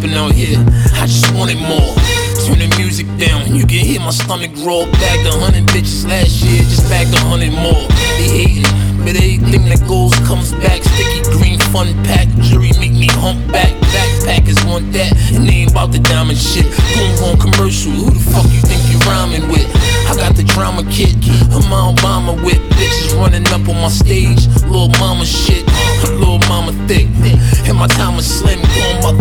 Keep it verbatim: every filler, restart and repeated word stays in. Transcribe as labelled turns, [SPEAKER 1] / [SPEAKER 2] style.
[SPEAKER 1] popping out here. I just wanted more. Turn the music down, you can hear my stomach roll. Bagged a hundred bitches last year, just bagged a hundred more. They hating, but everything that goes comes back. Sticky green fun pack, jury make me humpback. Backpackers want that, and they ain't about the diamond shit. Going on commercial, who the fuck you think you rhyming with? I got the drama kit, I'm my Obama whip. Bitches running up on my stage, little mama shit, little mama thick. And my time is slim, going about